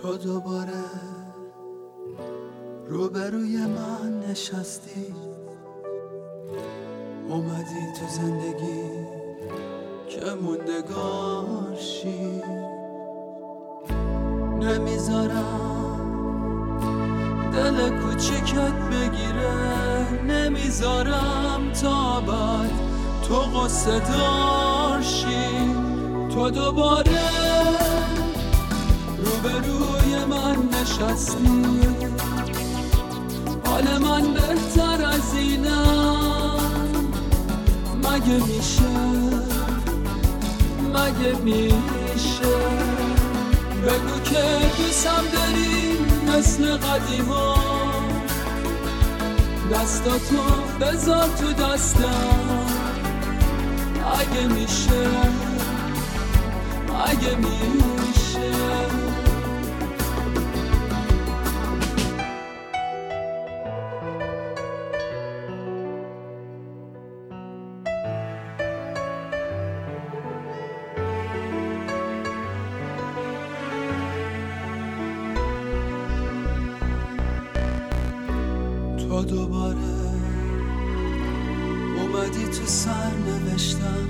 تو دوباره روبروی من نشستی، اومدی تو زندگی که موندگار شی. نمیذارم دل کوچیکت بگیره، نمیذارم تا بعد تو قصه دار شی. تو دوباره روبروی من نشستی، حال من بهتر از اینم مگه میشه؟ بگو که دوستم داری مثل قدیما، دستاتو بذار تو دستم اگه میشه. تو دوباره اومدی تو سر نوشتم،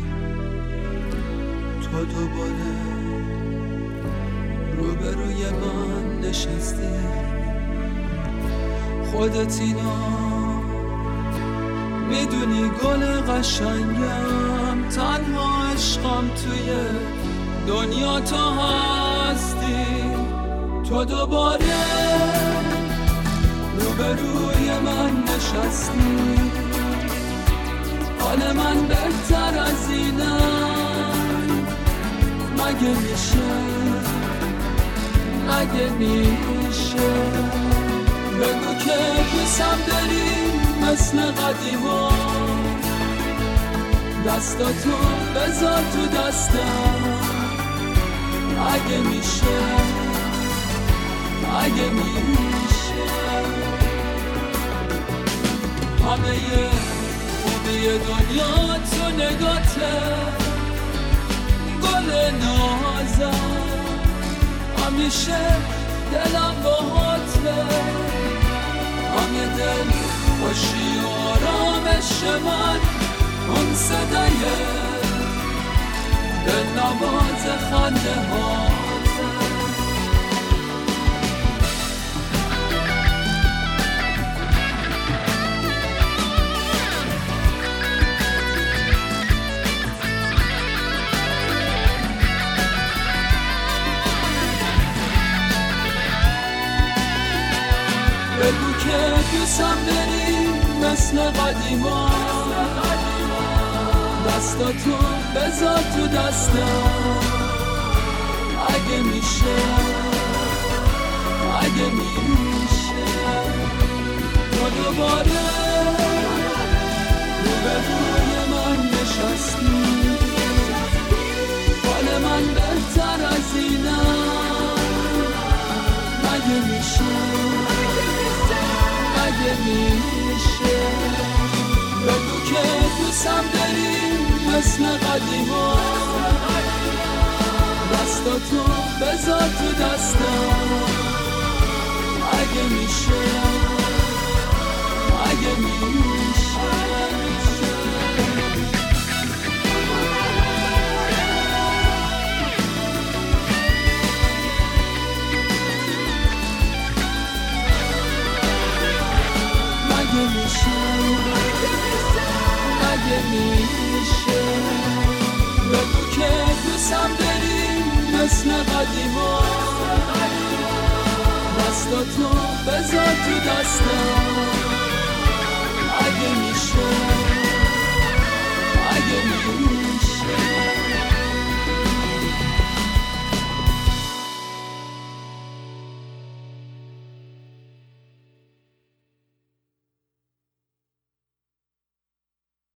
تو دوباره روبروی من نشستی. خودت اینا میدونی گل قشنگم، تنها عشقم توی دنیا تو هستی. تو دوباره روبروی من نشستی، حال من بهتر از اینم مگه میشه؟ بگو که دوستم داری مثل قدیما، دستاتو بذار تو دستم اگه میشه. همه خوبی دنیا تو نگاته، گل نازم همیشه دلم باهاته. همه دل خوشی و آرامش من اون صدای دلنواز خنده هاته. بگو که دوستم داری مثل قدیما، دستاتو بذار تو دستم اگه میشه. تو دوباره روبروی من نشستی، حال من بهتر از اینم مگه میشه؟ بگو که دوستم داری مثل قدیما، دستاتو بذار تو دستم اگه میشه. بگو که دوستم داری مثل قدیما، دستاتو بذار تو دستم اگه میشه.